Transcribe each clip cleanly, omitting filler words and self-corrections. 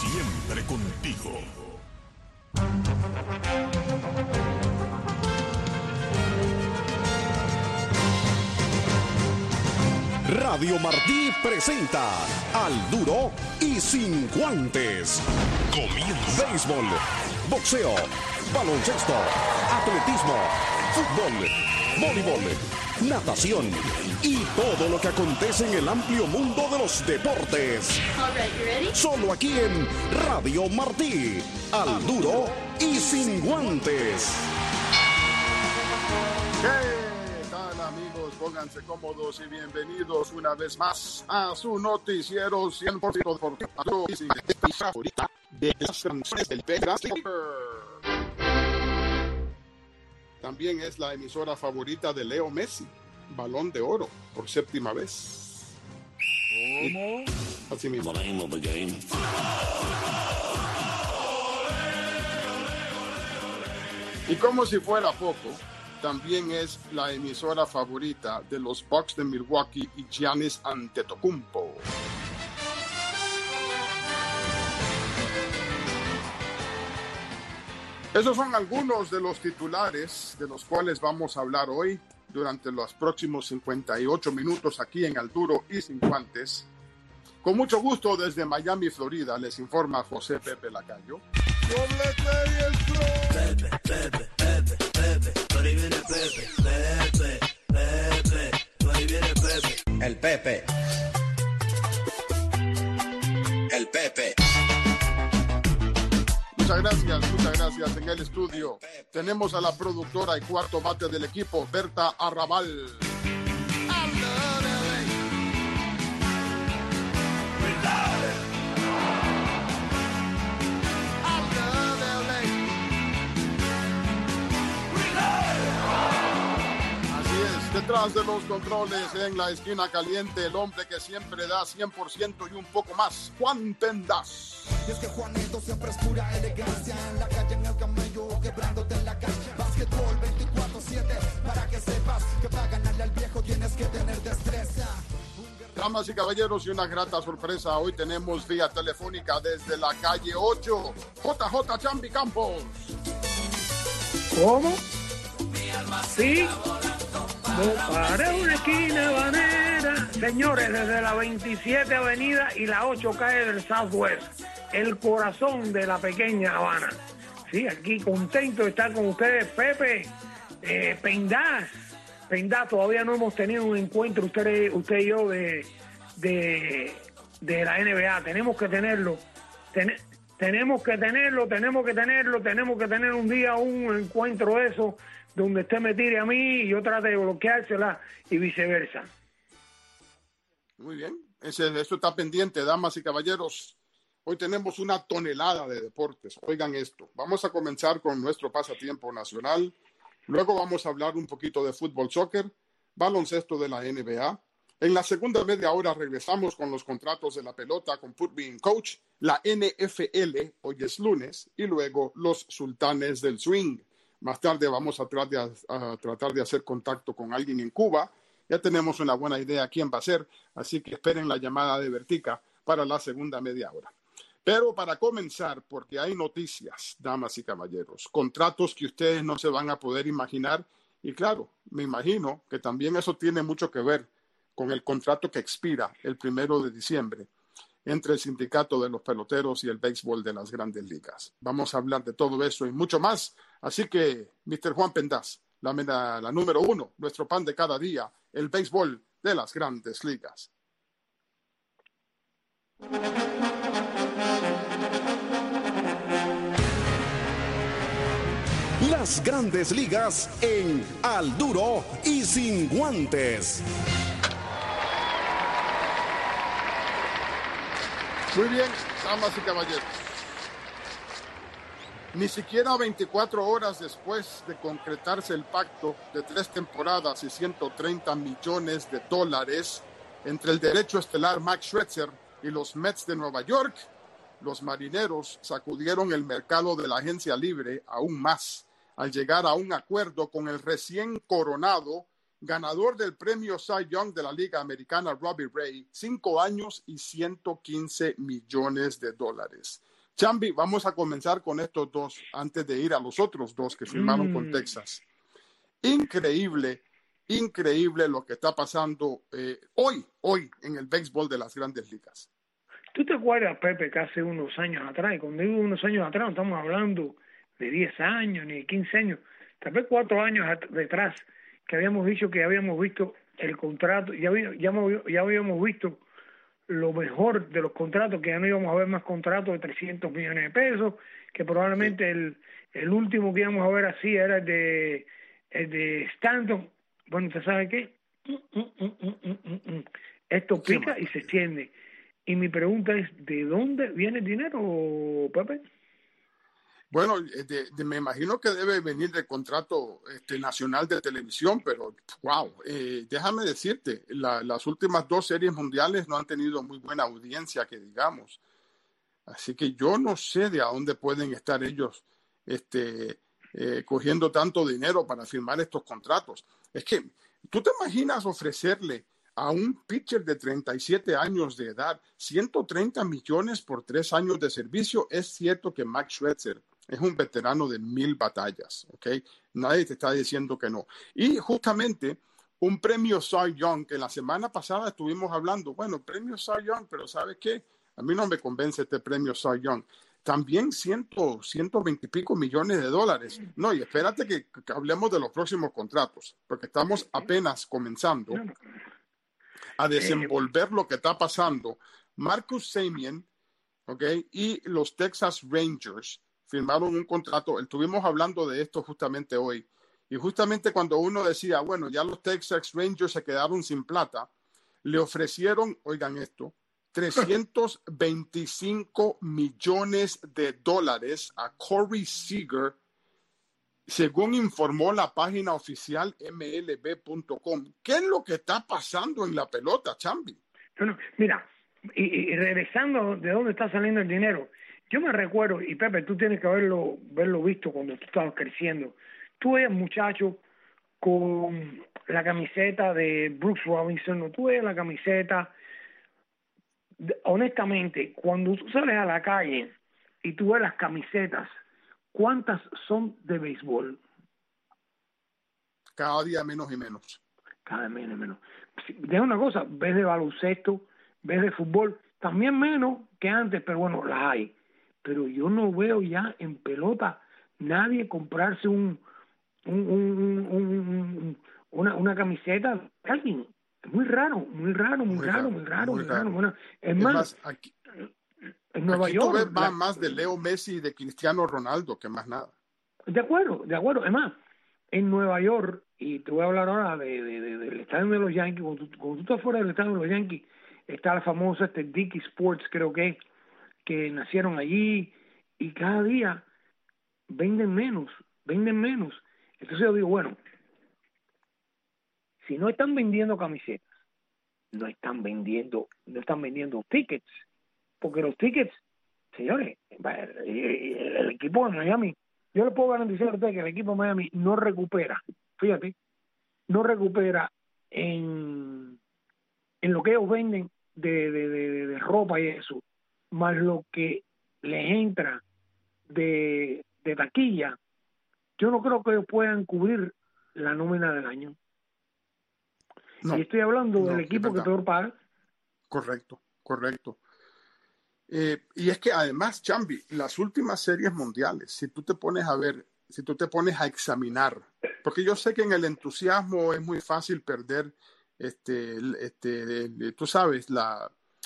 Siempre contigo. Radio Martí presenta Al Duro y Sin Guantes. Comienza. Béisbol, boxeo, baloncesto, atletismo, fútbol, voleibol, natación y todo lo que acontece en el amplio mundo de los deportes. Solo aquí en Radio Martí. Al Duro y Sin Guantes. Pónganse cómodos y bienvenidos una vez más a su noticiero 100% deportivo y sin favorita de las canciones del béisbol. También es la emisora favorita de Leo Messi, Balón de Oro, por séptima vez. ¿Cómo? Así mismo. Y como si fuera poco, también es la emisora favorita de los Bucks de Milwaukee y Giannis Antetokounmpo. Esos son algunos de los titulares de los cuales vamos a hablar hoy durante los próximos 58 minutos aquí en Al Duro y Sin Guantes. Con mucho gusto desde Miami, Florida, les informa José Pepe Lacayo. El Pepe. El Pepe. Muchas gracias. En el estudio tenemos a la productora y cuarto bate del equipo, Berta Arrabal. Detrás de los controles, en la esquina caliente, el hombre que siempre da 100% y un poco más, Juan Pendas. Y es que Juanito siempre es pura elegancia, en la calle, en el camello, quebrándote en la calle. Básquetbol 24/7, para que sepas que para ganarle al viejo tienes que tener destreza. Damas y caballeros, y una grata sorpresa, hoy tenemos vía telefónica desde la calle 8, JJ Chambi Campos. ¿Cómo? Sí. No para una esquina banera. Señores, desde la 27 Avenida y la 8 calle del Southwest, el corazón de la pequeña Habana. Sí, aquí contento de estar con ustedes, Pepe, Pendás, todavía no hemos tenido un encuentro, usted y yo, de la NBA. Tenemos que tenerlo. Tenemos que tener un día un encuentro de eso, donde usted me tire a mí y yo trate de bloqueársela y viceversa. Muy bien, eso está pendiente, damas y caballeros. Hoy tenemos una tonelada de deportes. Oigan esto, vamos a comenzar con nuestro pasatiempo nacional. Luego vamos a hablar un poquito de fútbol, soccer, baloncesto de la NBA. En la segunda media hora regresamos con los contratos de la pelota con Put Me in Coach, la NFL, hoy es lunes, y luego los sultanes del swing. Más tarde vamos a tratar de hacer contacto con alguien en Cuba. Ya tenemos una buena idea quién va a ser, así que esperen la llamada de Vertica para la segunda media hora. Pero para comenzar, porque hay noticias, damas y caballeros, contratos que ustedes no se van a poder imaginar, y claro, me imagino que también eso tiene mucho que ver con el contrato que expira el 1 de diciembre entre el sindicato de los peloteros y el béisbol de las grandes ligas. Vamos a hablar de todo eso y mucho más. Así que, Mr. Juan Pendas, la número 1, nuestro pan de cada día, el béisbol de las grandes ligas. Las grandes ligas en Al Duro y Sin Guantes. Muy bien, damas y caballeros. Ni siquiera 24 horas después de concretarse el pacto de 3 temporadas y $130 millones entre el derecho estelar Max Scherzer y los Mets de Nueva York, los Marineros sacudieron el mercado de la agencia libre aún más al llegar a un acuerdo con el recién coronado ganador del premio Cy Young de la Liga Americana, Robbie Ray, 5 años y $115 millones. Chambi, vamos a comenzar con estos dos antes de ir a los otros dos que firmaron con Texas. Increíble lo que está pasando hoy en el béisbol de las Grandes Ligas. ¿Tú te acuerdas, Pepe, que hace unos años atrás, y cuando digo unos años atrás, no estamos hablando de 10 años ni de 15 años, tal vez 4 años detrás, que habíamos dicho que habíamos visto el contrato, ya habíamos visto lo mejor de los contratos, que ya no íbamos a ver más contratos de 300 millones de pesos, que probablemente el último que íbamos a ver así era el de Stanton. Bueno, ¿usted sabe qué? Esto pica y se extiende. Y mi pregunta es, ¿de dónde viene el dinero, Pepe? Bueno, me imagino que debe venir del contrato nacional de televisión, pero wow, déjame decirte, las últimas 2 series mundiales no han tenido muy buena audiencia, que digamos. Así que yo no sé de a dónde pueden estar ellos cogiendo tanto dinero para firmar estos contratos. Es que, ¿tú te imaginas ofrecerle a un pitcher de 37 años de edad 130 millones por 3 años de servicio? Es cierto que Max Scherzer es un veterano de 1000 batallas, ¿ok? Nadie te está diciendo que no. Y justamente un premio Cy Young, que la semana pasada estuvimos hablando, bueno, premio Cy Young, pero ¿sabes qué? A mí no me convence este premio Cy Young. También 120 y pico millones de dólares. No, y espérate que hablemos de los próximos contratos, porque estamos apenas comenzando a desenvolver lo que está pasando. Marcus Semien, ¿ok? Y los Texas Rangers firmaron un contrato. Estuvimos hablando de esto justamente hoy. Y justamente cuando uno decía, bueno, ya los Texas Rangers se quedaron sin plata, le ofrecieron, oigan esto, $325 millones a Corey Seager, según informó la página oficial MLB.com. ¿Qué es lo que está pasando en la pelota, Chambi? Bueno, mira, y regresando de dónde está saliendo el dinero, yo me recuerdo, y Pepe, tú tienes que verlo visto cuando tú estabas creciendo. Tú eres muchacho con la camiseta de Brooks Robinson, no, tú eres la camiseta. Honestamente, cuando tú sales a la calle y tú ves las camisetas, ¿cuántas son de béisbol? Cada día menos y menos. Cada día menos y menos. Deja una cosa, ves de baloncesto, ves de fútbol, también menos que antes, pero bueno, las hay. Pero yo no veo ya en pelota nadie comprarse una camiseta de alguien. Es muy raro. Bueno, es más, aquí, en Nueva aquí York. Tú ves más de Leo Messi y de Cristiano Ronaldo que más nada. De acuerdo. Es más, en Nueva York, y te voy a hablar ahora del estadio de los Yankees, cuando tú estás fuera del estadio de los Yankees, está el famoso Dickey Sports, creo que nacieron allí, y cada día venden menos. Entonces yo digo, bueno, si no están vendiendo camisetas, no están vendiendo tickets, porque los tickets, señores, el equipo de Miami, yo le puedo garantizar a usted que el equipo de Miami no recupera en lo que ellos venden de ropa y eso, más lo que les entra de taquilla. Yo no creo que ellos puedan cubrir la nómina del año. No, y estoy hablando del equipo que peor paga. Correcto. Y es que además, Chambi, las últimas series mundiales, si tú te pones a examinar, porque yo sé que en el entusiasmo es muy fácil perder, tú sabes, la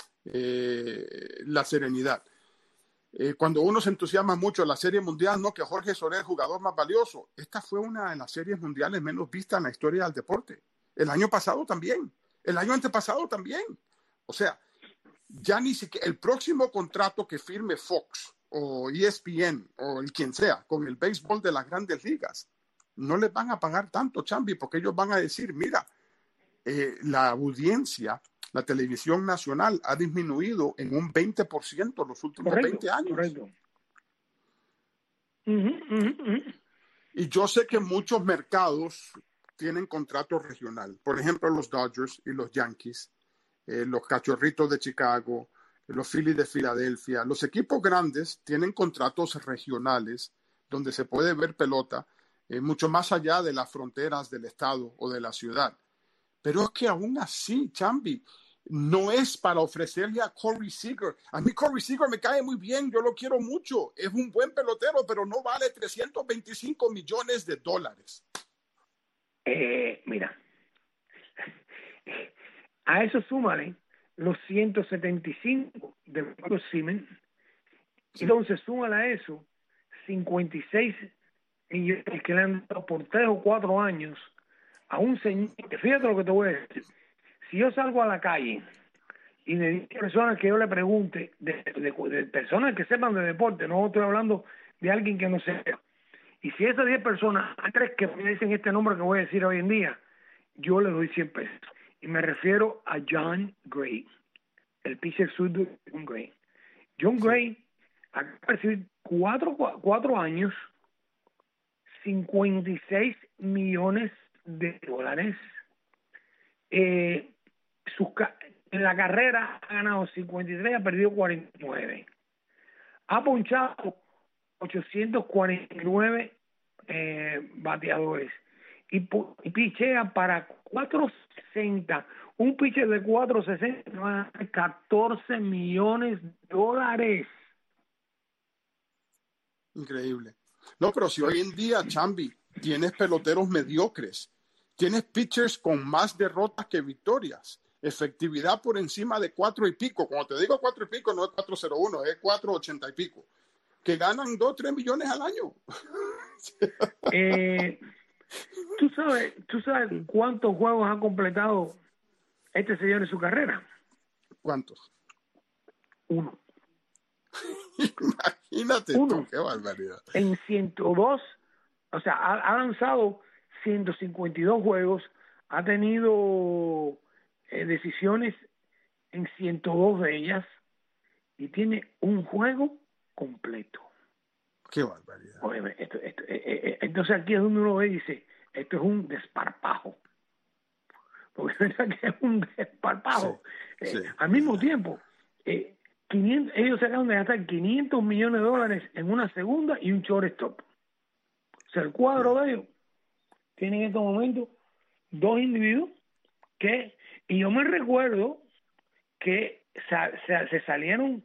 serenidad. Cuando uno se entusiasma mucho en la serie mundial, no, que Jorge Soler es el jugador más valioso. Esta fue una de las series mundiales menos vistas en la historia del deporte. El año pasado también. El año antepasado también. O sea, ya ni siquiera el próximo contrato que firme Fox o ESPN o el quien sea con el béisbol de las Grandes Ligas, no les van a pagar tanto, Chambi, porque ellos van a decir, mira, la audiencia, la televisión nacional ha disminuido en un 20% los últimos 20 años. Correcto. Y yo sé que muchos mercados tienen contrato regional. Por ejemplo, los Dodgers y los Yankees, los Cachorritos de Chicago, los Phillies de Filadelfia. Los equipos grandes tienen contratos regionales donde se puede ver pelota mucho más allá de las fronteras del estado o de la ciudad. Pero es que aún así, Chambi, no es para ofrecerle a Corey Seager. A mí Corey Seager me cae muy bien, yo lo quiero mucho. Es un buen pelotero, pero no vale $325 millones. Mira, a eso súmale los 175 de Marcus Semien, sí. Entonces súmale a eso 56 millones que le han dado por 3 o 4 años a un señor. Fíjate lo que te voy a decir. Si yo salgo a la calle y de 10 personas que yo le pregunte, de personas que sepan de deporte, no estoy hablando de alguien que no sepa, y si esas 10 personas, 3 que me dicen este nombre que voy a decir hoy en día, yo le doy 100 pesos. Y me refiero a Jon Gray, el pitcher zurdo de Jon Gray. Jon Gray acaba de recibir 4 años, $56 millones. En la carrera ha ganado 53, ha perdido 49. Ha ponchado 849 bateadores y pichea para 460. Un pitcher de 460 va a ganar $14 millones. Increíble. No, pero si hoy en día, Chambi, tienes peloteros mediocres, tienes pitchers con más derrotas que victorias, efectividad por encima de 4 y pico. Cuando te digo 4 y pico, no es 401, es 480 y pico, que ganan 2-3 millones al año. ¿Tú sabes cuántos juegos ha completado este señor en su carrera? ¿Cuántos? 1. Imagínate 1. tú, qué barbaridad. En 102, o sea, ha lanzado 152 juegos, ha tenido decisiones en 102 de ellas y tiene un juego completo. Qué barbaridad. Oye, entonces aquí es donde uno ve y dice, esto es un desparpajo. Porque es verdad que es un desparpajo. Sí. Al mismo tiempo, ellos se acaban de gastar $500 millones en una segunda y un shortstop. O sea, el cuadro de ellos tiene en estos momentos 2 individuos y yo me recuerdo que se salieron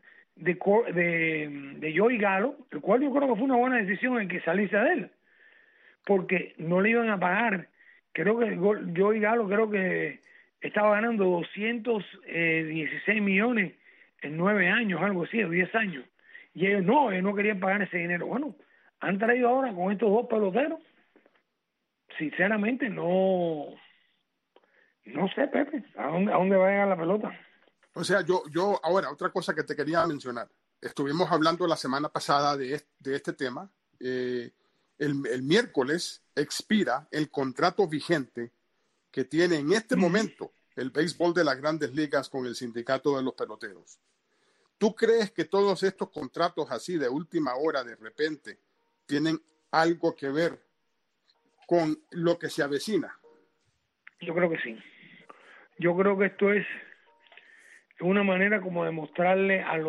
de Joey Gallo, el cual yo creo que fue una buena decisión en que salirse de él, porque no le iban a pagar. Creo que Joey Gallo estaba ganando 216 millones en 9 años, algo así, o 10 años, y ellos no querían pagar ese dinero. Bueno, han traído ahora con estos 2 peloteros, sinceramente no sé, Pepe, ¿a dónde va a llegar la pelota? O sea, yo ahora, otra cosa que te quería mencionar. Estuvimos hablando la semana pasada de este tema. El miércoles expira el contrato vigente que tiene en este momento el béisbol de las Grandes Ligas con el sindicato de los peloteros. ¿Tú crees que todos estos contratos así de última hora de repente tienen algo que ver con lo que se avecina? Yo creo que sí. Yo creo que esto es una manera como de mostrarle a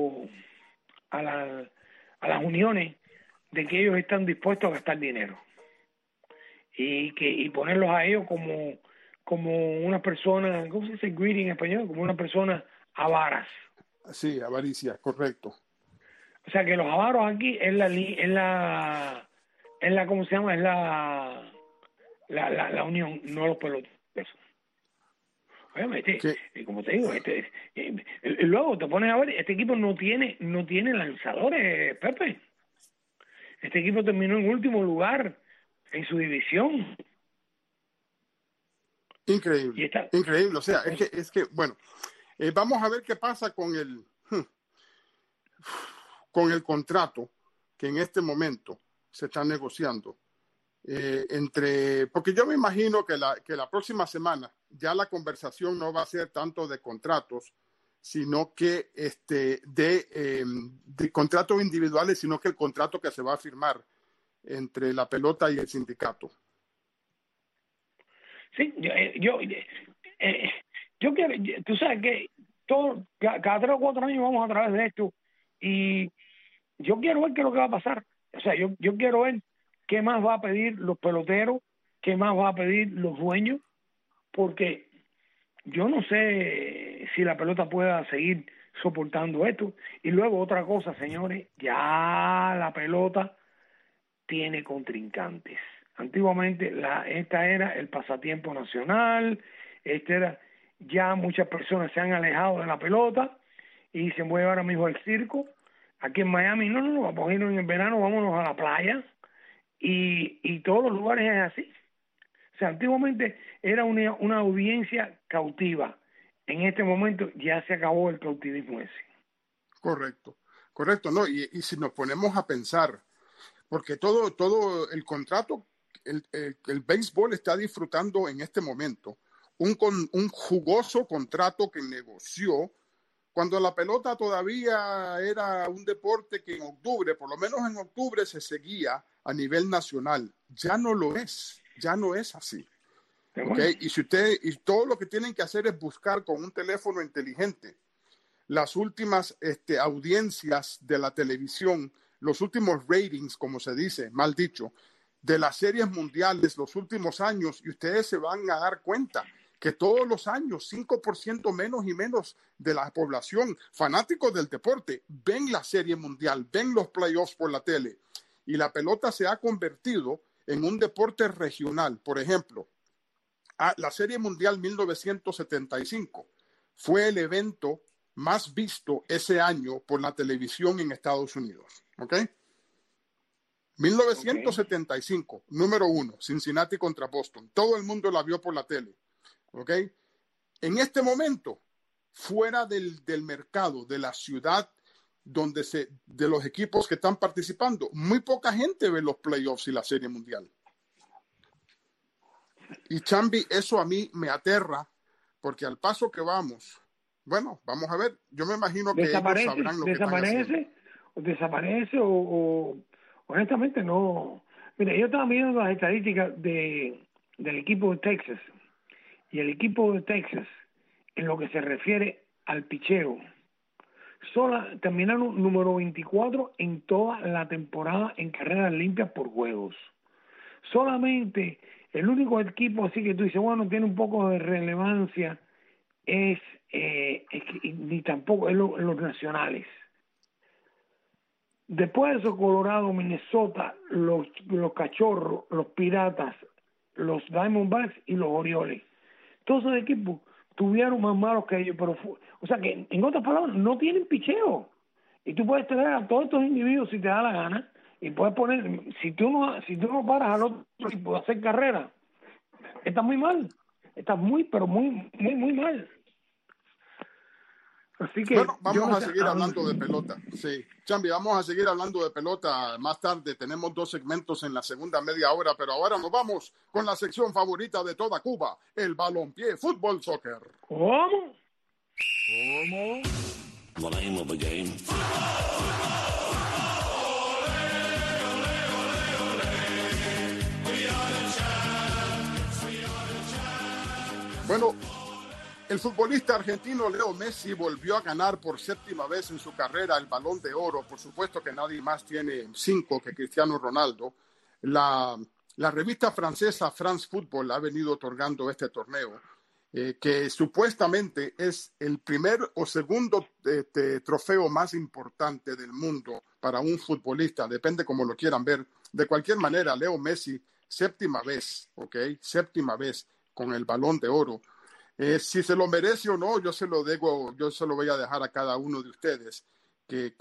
las uniones de que ellos están dispuestos a gastar dinero y ponerlos a ellos como una persona, ¿cómo se dice greedy en español? Como una persona avaras. Sí, avaricia, correcto. O sea que los avaros aquí es la ¿cómo se llama? Es la unión, no los peloteros. Como te digo, luego te pones a ver, este equipo no tiene lanzadores, Pepe. Este equipo terminó en último lugar en su división. Increíble, increíble. O sea, es que bueno, vamos a ver qué pasa con el contrato que en este momento se está negociando. Porque yo me imagino que la próxima semana ya la conversación no va a ser tanto de contratos, sino que de contratos individuales, sino que el contrato que se va a firmar entre la pelota y el sindicato. Sí, yo quiero, tú sabes que cada 3 o 4 años vamos a través de esto y yo quiero ver qué es lo que va a pasar. O sea, yo quiero ver qué más va a pedir los peloteros, qué más va a pedir los dueños, porque yo no sé si la pelota pueda seguir soportando esto. Y luego otra cosa, señores, ya la pelota tiene contrincantes. Antiguamente esta era el pasatiempo nacional, ya muchas personas se han alejado de la pelota y se mueve ahora mismo el circo. Aquí en Miami, no, vamos a irnos en el verano, vámonos a la playa y todos los lugares es así. O sea, antiguamente era una audiencia cautiva. En este momento ya se acabó el cautivismo ese. Correcto, ¿no? Y si nos ponemos a pensar, porque todo el contrato, el béisbol está disfrutando en este momento un jugoso contrato que negoció cuando la pelota todavía era un deporte que en octubre, por lo menos en octubre, se seguía a nivel nacional. Ya no lo es, ya no es así. ¿Okay? Y todo lo que tienen que hacer es buscar con un teléfono inteligente las últimas audiencias de la televisión, los últimos ratings, como se dice, mal dicho, de las series mundiales los últimos años, y ustedes se van a dar cuenta que todos los años 5% menos y menos de la población fanáticos del deporte ven la serie mundial, ven los playoffs por la tele, y la pelota se ha convertido en un deporte regional. Por ejemplo, la serie mundial 1975 fue el evento más visto ese año por la televisión en Estados Unidos. ¿Ok? 1975, número 1, Cincinnati contra Boston. Todo el mundo la vio por la tele. ¿Ok? En este momento, fuera del mercado, de la ciudad de los equipos que están participando, muy poca gente ve los playoffs y la serie mundial. Y Chambi, eso a mí me aterra, porque al paso que vamos, bueno, vamos a ver, yo me imagino que ellos sabrán lo que están haciendo. Desaparece o honestamente no. Mira, yo estaba viendo las estadísticas del equipo de Texas, y el equipo de Texas, en lo que se refiere al picheo, terminaron número 24 en toda la temporada en carreras limpias por juegos. Solamente el único equipo así que tú dices, bueno, tiene un poco de relevancia, es que ni tampoco es los nacionales. Después de eso, Colorado, Minnesota, los Cachorros, los Piratas, los Diamondbacks y los Orioles. Todos esos equipos tuvieron más malos que ellos, pero o sea que, en otras palabras, no tienen picheo. Y tú puedes tener a todos estos individuos si te da la gana, y puedes poner, si tú no paras al otro equipo de hacer carrera, estás muy mal. Estás pero muy mal. Así que bueno, vamos a seguir hablando de pelota. Sí, Chambi, vamos a seguir hablando de pelota más tarde. Tenemos 2 segmentos en la segunda media hora, pero ahora nos vamos con la sección favorita de toda Cuba, el balompié, fútbol, soccer. ¿Cómo? The name of the game. Bueno, el futbolista argentino Leo Messi volvió a ganar por 7ª vez en su carrera el Balón de Oro. Por supuesto que nadie más tiene 5 que Cristiano Ronaldo. La revista francesa France Football ha venido otorgando este torneo, que supuestamente es el primer o segundo trofeo más importante del mundo para un futbolista, depende como lo quieran ver. De cualquier manera, Leo Messi, 7ª vez, ¿ok? 7ª vez con el Balón de Oro. Si se lo merece o no, yo se lo voy a dejar a cada uno de ustedes que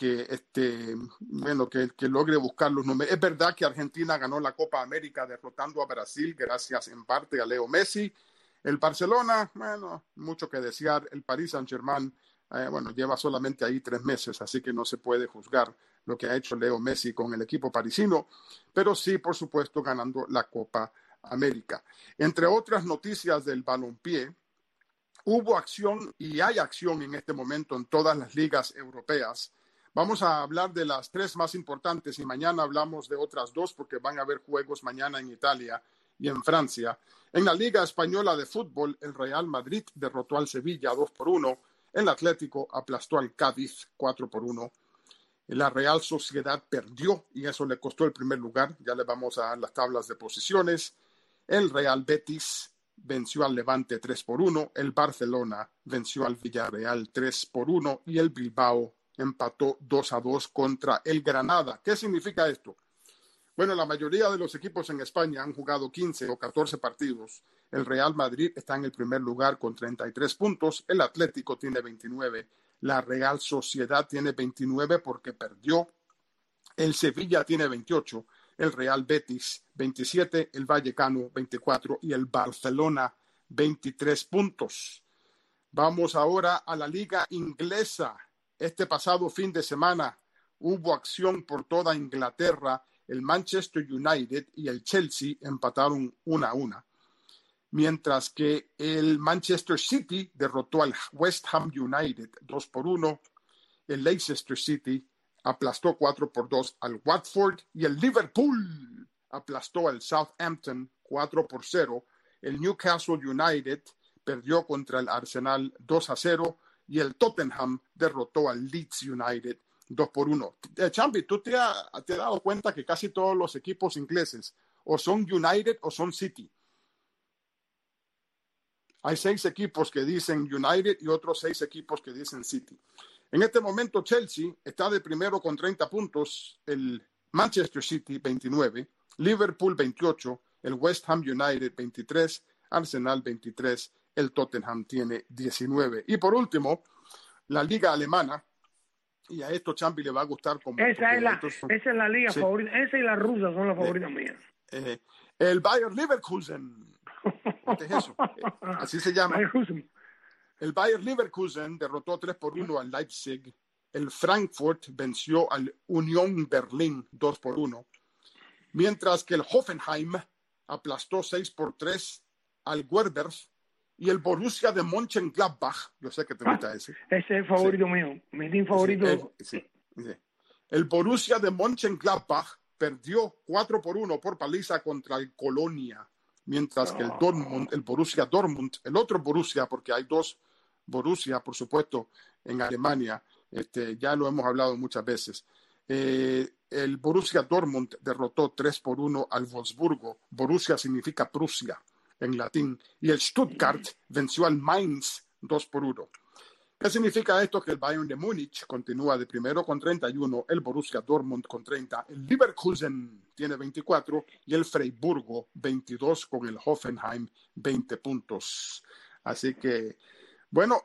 logre buscar los números. Es verdad que Argentina ganó la Copa América derrotando a Brasil gracias en parte a Leo Messi. El Barcelona, bueno, mucho que desear. El Paris Saint-Germain, lleva solamente ahí 3 meses, así que no se puede juzgar lo que ha hecho Leo Messi con el equipo parisino, pero sí, por supuesto, ganando la Copa América. Entre otras noticias del balompié, hubo acción y hay acción en este momento en todas las ligas europeas. Vamos a hablar de las 3 más importantes y mañana hablamos de otras 2 porque van a haber juegos mañana en Italia y en Francia. En la Liga Española de Fútbol, el Real Madrid derrotó al Sevilla 2-1. El Atlético aplastó al Cádiz 4-1. La Real Sociedad perdió y eso le costó el primer lugar. Ya le vamos a dar las tablas de posiciones. El Real Betis venció al Levante 3-1. El Barcelona venció al Villarreal 3-1 y el Bilbao empató 2-2 contra el Granada. ¿Qué significa esto? Bueno, la mayoría de los equipos en España han jugado 15 o 14 partidos. El Real Madrid está en el primer lugar con 33 puntos. El Atlético tiene 29. La Real Sociedad tiene 29 porque perdió. El Sevilla tiene 28. El Real Betis 27. El Vallecano 24. Y el Barcelona 23 puntos. Vamos ahora a la Liga Inglesa. Este pasado fin de semana hubo acción por toda Inglaterra. El Manchester United y el Chelsea empataron 1-1. Mientras que el Manchester City derrotó al West Ham United 2-1. El Leicester City aplastó 4-2 al Watford y el Liverpool aplastó al Southampton 4-0. El Newcastle United perdió contra el Arsenal 2-0 y el Tottenham derrotó al Leeds United 2-1. Champi, ¿tú te has dado cuenta que casi todos los equipos ingleses o son United o son City? Hay 6 equipos que dicen United y otros 6 equipos que dicen City. En este momento Chelsea está de primero con 30 puntos, el Manchester City 29, Liverpool 28, el West Ham United 23, Arsenal 23, el Tottenham tiene 19. Y por último, la Liga Alemana, y a esto Champi le va a gustar. Esa es la liga favorita, esa y la rusa son las favoritas mías. El Bayer Leverkusen. ¿Qué es eso? Así se llama. El Bayer Leverkusen derrotó 3-1 al Leipzig. El Frankfurt venció al Unión Berlín 2-1. Mientras que el Hoffenheim aplastó 6-3 al Werder. Y el Borussia de Mönchengladbach, yo sé que te gusta ese. Ese es el favorito mío, mi team favorito. Sí. El Borussia de Mönchengladbach perdió 4-1 por paliza contra el Colonia. Mientras que el Borussia Dortmund, el otro Borussia, porque hay 2 Borussia, por supuesto, en Alemania, ya lo hemos hablado muchas veces. El Borussia Dortmund derrotó 3-1 al Wolfsburgo. Borussia significa Prusia en latín. Y el Stuttgart venció al Mainz 2-1. ¿Qué significa esto? Que el Bayern de Múnich continúa de primero con 31, el Borussia Dortmund con 30, el Leverkusen tiene 24 y el Freiburgo 22 con el Hoffenheim 20 puntos. Así que, bueno,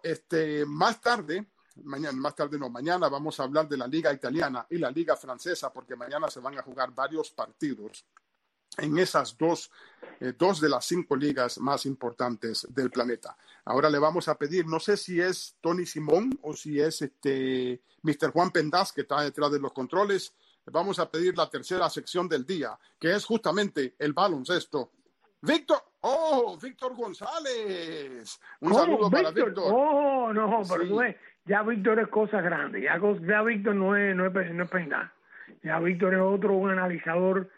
mañana vamos a hablar de la Liga Italiana y la Liga Francesa porque mañana se van a jugar varios partidos en esas dos de las 5 ligas más importantes del planeta. Ahora le vamos a pedir, no sé si es Tony Simón o si es Mr. Juan Pendaz que está detrás de los controles, le vamos a pedir la tercera sección del día, que es justamente el baloncesto. Víctor González. Un saludo para Víctor. Pero tú ves, ya Víctor es cosa grande, ya Víctor no es Pendaz. Ya Víctor es un analizador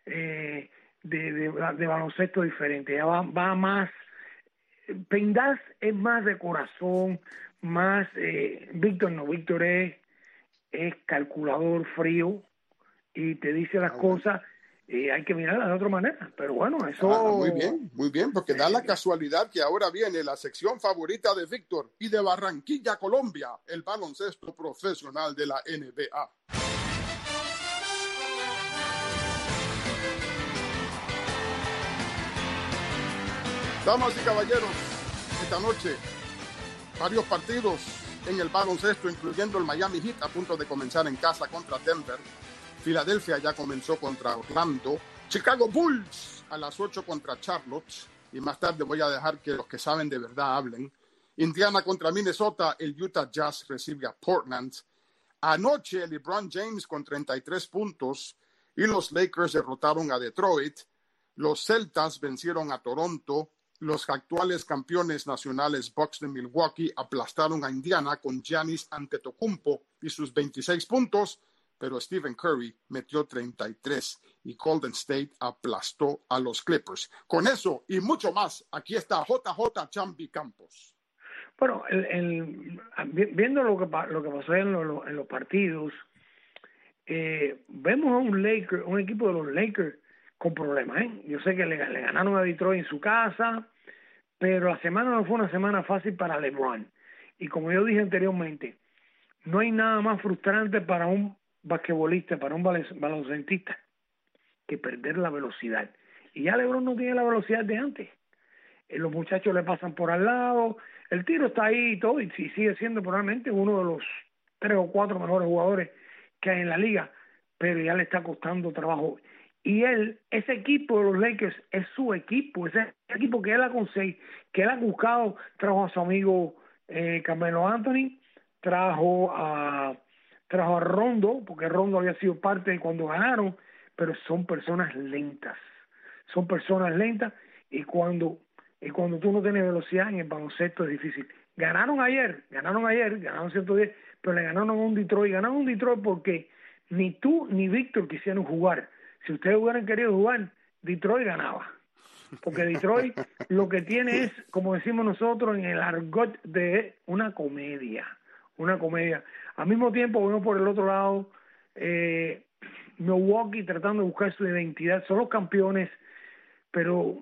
de baloncesto diferente, ya va más. Pendaz es más de corazón, más Víctor no, Víctor es calculador frío y te dice las cosas, hay que mirarlas de otra manera, pero bueno, eso muy bien, porque da la casualidad que ahora viene la sección favorita de Víctor y de Barranquilla, Colombia, el baloncesto profesional de la NBA. Damas y caballeros, esta noche varios partidos en el baloncesto, incluyendo el Miami Heat a punto de comenzar en casa contra Denver. Filadelfia ya comenzó contra Orlando. Chicago Bulls a las 8 contra Charlotte. Y más tarde voy a dejar que los que saben de verdad hablen. Indiana contra Minnesota. El Utah Jazz recibe a Portland. Anoche LeBron James con 33 puntos y los Lakers derrotaron a Detroit. Los Celtas vencieron a Toronto. Los actuales campeones nacionales Bucks de Milwaukee aplastaron a Indiana con Giannis Antetokounmpo y sus 26 puntos, pero Stephen Curry metió 33 y Golden State aplastó a los Clippers. Con eso y mucho más, aquí está JJ Chambi Campos. Bueno, viendo lo que pasó en los partidos, vemos a un equipo de los Lakers con problemas. Yo sé que le ganaron a Detroit en su casa, pero la semana no fue una semana fácil para LeBron. Y como yo dije anteriormente, no hay nada más frustrante para un basquetbolista, para un baloncestista, que perder la velocidad. Y ya LeBron no tiene la velocidad de antes. Los muchachos le pasan por al lado, el tiro está ahí y todo, y sigue siendo probablemente uno de los 3 o 4 mejores jugadores que hay en la liga, pero ya le está costando trabajo. Y ese equipo de los Lakers es su equipo, ese equipo que él ha conseguido, que él ha buscado. Trajo a su amigo Carmelo Anthony, trajo a Rondo, porque Rondo había sido parte cuando ganaron, pero son personas lentas, y cuando tú no tienes velocidad en el baloncesto es difícil. Ganaron ayer, ganaron 110, pero le ganaron a un Detroit. Ganaron a un Detroit porque ni tú ni Víctor quisieron jugar. Si ustedes hubieran querido jugar, Detroit ganaba. Porque Detroit lo que tiene es, como decimos nosotros en el argot, de una comedia. Al mismo tiempo, vemos por el otro lado Milwaukee tratando de buscar su identidad. Son los campeones, pero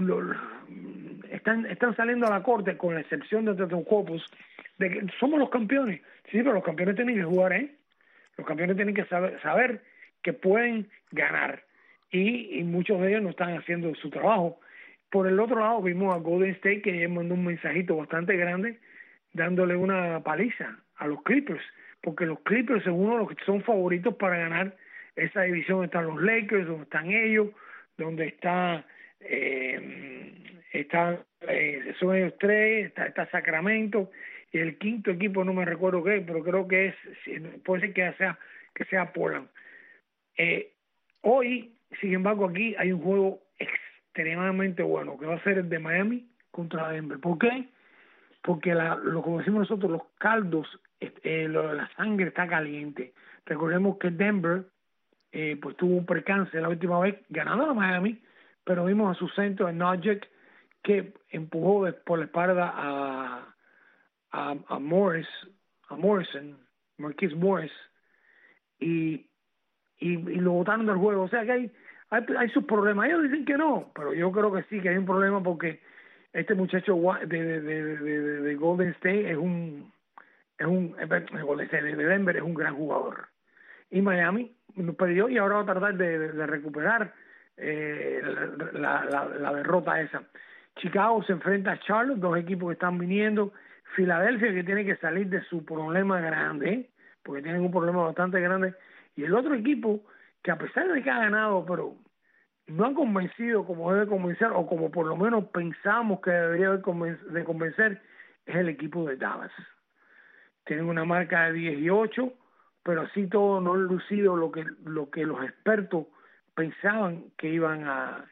están saliendo a la corte, con la excepción de Antetokounmpo, de que somos los campeones. Sí, pero los campeones tienen que jugar, Los campeones tienen que saber que pueden ganar, y muchos de ellos no están haciendo su trabajo. Por el otro lado vimos a Golden State, que mandó un mensajito bastante grande dándole una paliza a los Clippers, porque los Clippers son uno de los que son favoritos para ganar esa división. Donde están los Lakers, donde están ellos, donde son ellos 3, está Sacramento, y el quinto equipo no me recuerdo qué, pero creo que puede ser que sea Portland. Hoy, sin embargo, aquí hay un juego extremadamente bueno, que va a ser el de Miami contra Denver. ¿Por qué? Porque como decimos nosotros, los caldos, la sangre está caliente. Recordemos que Denver pues tuvo un percance la última vez ganando a Miami, pero vimos a su centro, en Nojek, que empujó por la espalda a Marquise Morris, y lo botaron del juego. O sea que hay sus problemas. Ellos dicen que no, pero yo creo que sí, que hay un problema, porque este muchacho de Golden State de Denver es un gran jugador. Y Miami perdió, y ahora va a tratar de recuperar la derrota esa. Chicago se enfrenta a Charlotte, 2 equipos que están viniendo. Filadelfia, que tiene que salir de su problema grande, porque tienen un problema bastante grande. Y el otro equipo, que a pesar de que ha ganado, pero no han convencido como debe convencer, o como por lo menos pensamos que debería de convencer, es el equipo de Dallas. Tienen una marca de 10-8, pero así todo no han lucido lo que los expertos pensaban que iban a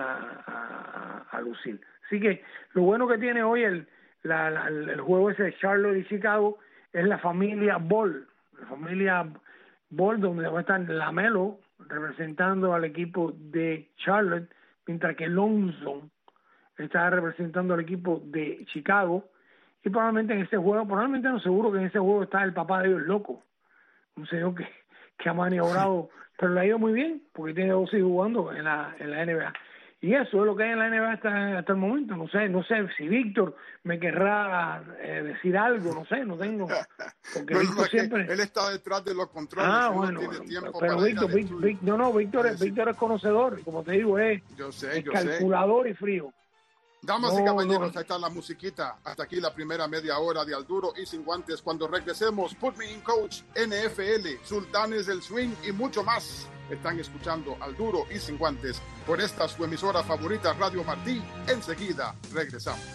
lucir. Así que lo bueno que tiene hoy el juego ese de Charlotte y Chicago es la familia Ball. La familia Ball, donde va a estar LaMelo representando al equipo de Charlotte, mientras que Lonzo está representando al equipo de Chicago. Y probablemente en ese juego, no, seguro que en ese juego está el papá de ellos, loco, un señor que ha maniobrado, pero le ha ido muy bien, porque tiene 2 hijos jugando en la NBA. Y eso es lo que hay en la NBA hasta el momento. No sé si Víctor me querrá decir algo, no tengo. Porque no, siempre... Él está detrás de los controles. Bueno, pero Víctor es conocedor, como te digo, es calculador y frío. Damas y caballeros, ahí está la musiquita. Hasta aquí la primera media hora de Al Duro y Sin Guantes. Cuando regresemos, Put Me in Coach, NFL, Sultanes del Swing y mucho más. Están escuchando Al Duro y Sin Guantes por esta su emisora favorita, Radio Martí. Enseguida regresamos.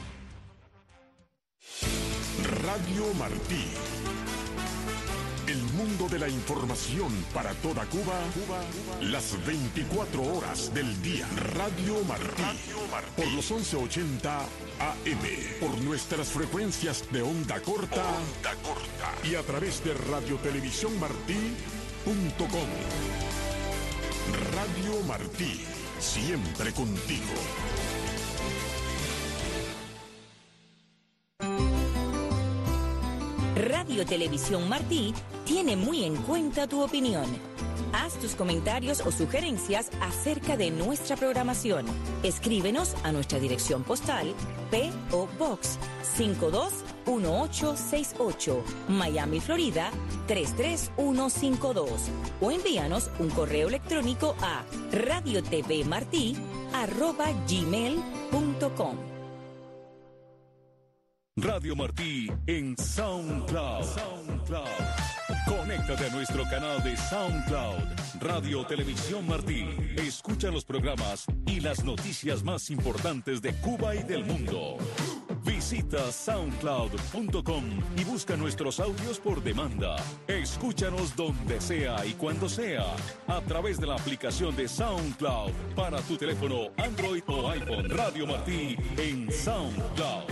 Radio Martí, el mundo de la información para toda Cuba, las 24 horas del día. Radio Martí, por los 1180 AM, por nuestras frecuencias de onda corta y a través de radiotelevisiónmartí.com. Radio Martí, siempre contigo. Radio Televisión Martí tiene muy en cuenta tu opinión. Haz tus comentarios o sugerencias acerca de nuestra programación. Escríbenos a nuestra dirección postal P.O. Box 521868, Miami, Florida 33152, o envíanos un correo electrónico a radiotvmarti@gmail.com. Radio Martí en SoundCloud. Conéctate a nuestro canal de SoundCloud, Radio Televisión Martí. Escucha los programas y las noticias más importantes de Cuba y del mundo. Visita soundcloud.com y busca nuestros audios por demanda. Escúchanos donde sea y cuando sea, a través de la aplicación de SoundCloud para tu teléfono Android o iPhone. Radio Martí en SoundCloud.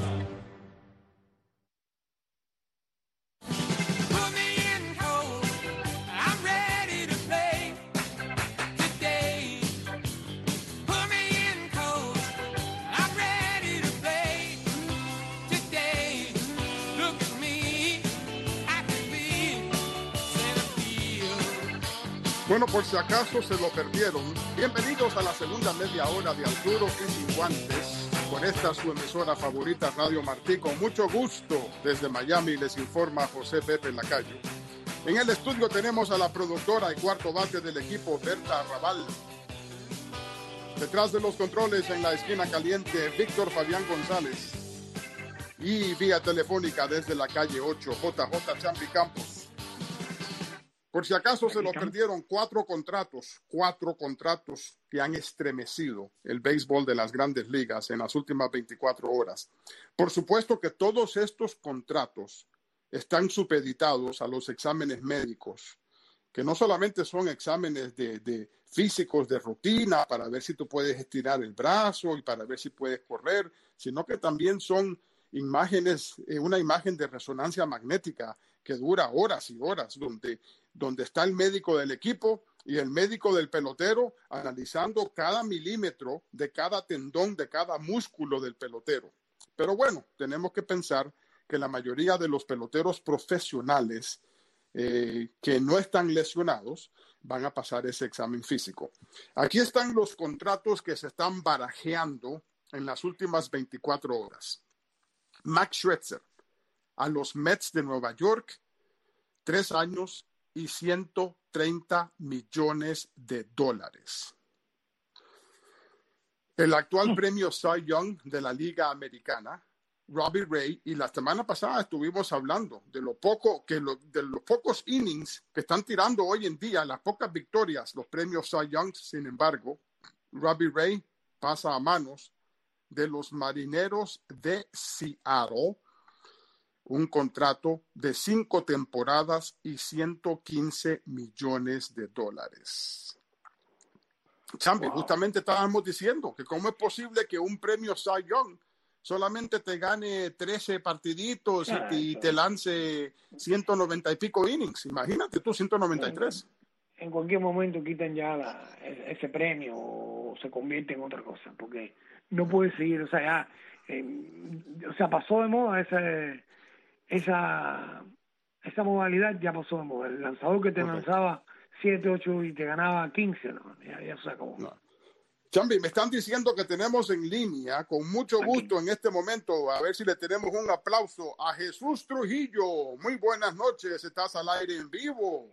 Bueno, por si acaso se lo perdieron, bienvenidos a la segunda media hora de Arturo y Sin Guantes, con esta su emisora favorita, Radio Martí. Con mucho gusto, desde Miami les informa José Pepe Lacayo. En el estudio tenemos a la productora y cuarto bate del equipo, Berta Raval. Detrás de los controles, en la esquina caliente, Víctor Fabián González. Y vía telefónica desde la calle 8, JJ Champi Campos. Por si acaso se lo perdieron, cuatro contratos que han estremecido el béisbol de las grandes ligas en las últimas 24 horas. Por supuesto que todos estos contratos están supeditados a los exámenes médicos, que no solamente son exámenes de físicos de rutina para ver si tú puedes estirar el brazo y para ver si puedes correr, sino que también son imágenes, una imagen de resonancia magnética que dura horas y horas, donde está el médico del equipo y el médico del pelotero analizando cada milímetro de cada tendón, de cada músculo del pelotero. Pero bueno, tenemos que pensar que la mayoría de los peloteros profesionales que no están lesionados van a pasar ese examen físico. Aquí están los contratos que se están barajeando en las últimas 24 horas. Max Scherzer a los Mets de Nueva York, 3 años y $130 millones. El actual premio Cy Young de la Liga Americana, Robbie Ray, y la semana pasada estuvimos hablando de los pocos innings que están tirando hoy en día, las pocas victorias, los premios Cy Young. Sin embargo, Robbie Ray pasa a manos de los Marineros de Seattle, un contrato de 5 temporadas y $115 millones. Champi, justamente estábamos diciendo que cómo es posible que un premio Cy Young solamente te gane 13 partiditos y te lance 190 y pico innings. Imagínate tú, 193. En cualquier momento quitan ya ese premio o se convierte en otra cosa, porque no puede seguir, o sea, pasó de moda esa modalidad, ya pasó de moda. El lanzador que te lanzaba 7, 8 y te ganaba 15, ¿no? Ya se acabó. No. Chambi, me están diciendo que tenemos en línea, con mucho gusto en este momento, a ver si le tenemos un aplauso a Jesús Trujillo. Muy buenas noches, estás al aire en vivo.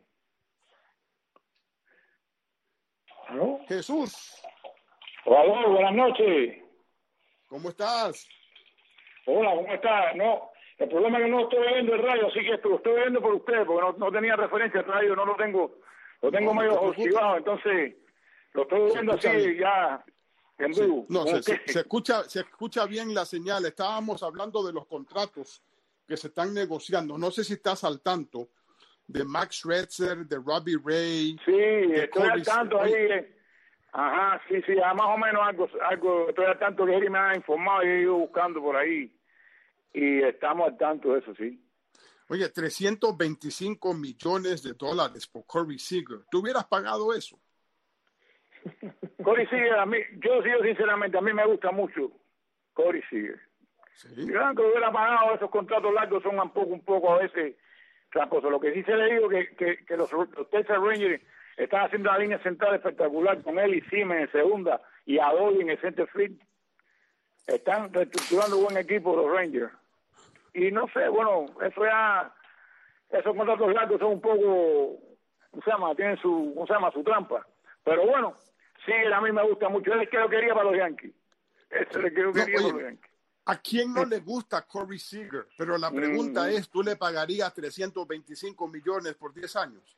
¿Aló? Jesús. Hola, buenas noches. ¿Cómo estás? Hola, ¿cómo estás? No, el problema es que no estoy viendo el radio, así que lo estoy viendo por usted, porque no tenía referencia al radio, no lo tengo medio oxidado, entonces lo estoy viendo así bien. Ya en vivo. Sí. No, se escucha bien la señal. Estábamos hablando de los contratos que se están negociando. No sé si estás al tanto de Max Scherzer, de Robbie Ray. Sí, de estoy al tanto ahí. Ajá, sí, más o menos algo, estoy al tanto que Eri me ha informado y he ido buscando por ahí. Y estamos al tanto de eso, sí. Oye, $325 millones por Corey Seager. ¿Tú hubieras pagado eso? Corey Seager, yo sinceramente, a mí me gusta mucho Corey Seager. Sí. Yo creo que hubiera pagado, esos contratos largos son un poco a veces tramposos. Lo que sí se le digo que los Texas Rangers están haciendo una línea central espectacular con él y Siemens en segunda y Adoy en el center field. Están reestructurando un buen equipo los Rangers. Y no sé, bueno, esos contratos largos son un poco, tienen su trampa. Pero bueno, sí, a mí me gusta mucho. Él es que lo quería para los Yankees. Ese es el que lo quería para los Yankees. ¿A quién no le gusta Corey Seager? Pero la pregunta es, ¿tú le pagarías $325 millones por 10 años?